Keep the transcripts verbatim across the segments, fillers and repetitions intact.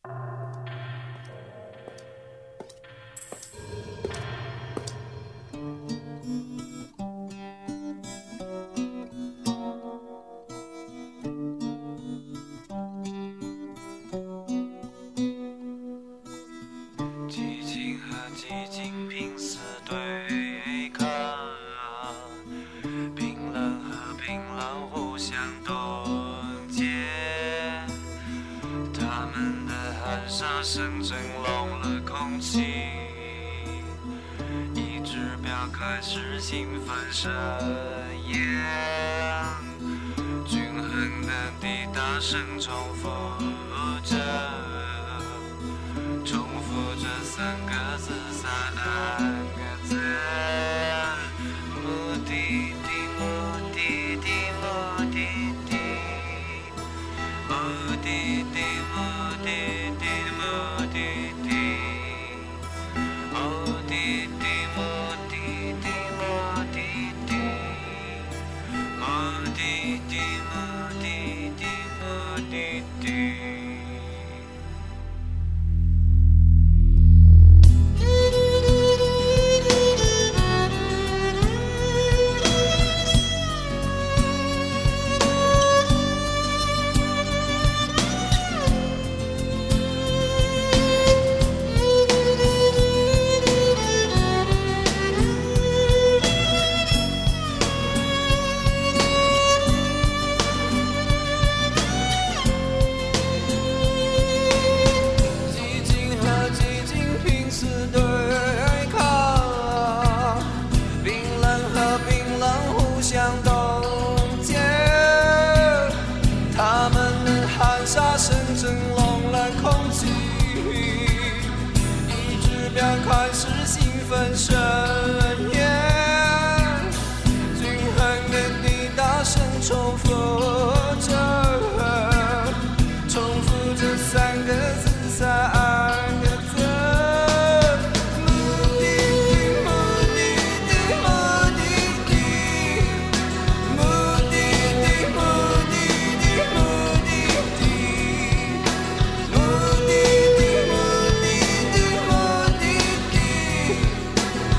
寂静和寂静拼死对抗，冰冷和冰冷互相冻结，他们的喊杀声震聋了空气，一指标开始兴奋声烟，均衡的地大声重复着，重复着三个字三个字，目的地目的地目的地，目的地目的地目的地，目的地目的地目的地，目的地目的地目的地。 开始兴奋声烟，均衡的地大声重复着，重复着三个字三个字，目的地目的地目的地，目的地目的地目的地，目的地目的地目的地。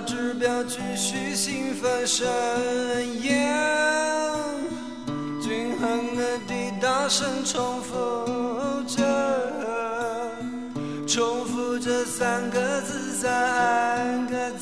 指标继续兴奋声烟，均衡的地大声重复着，重复着三个字三个字。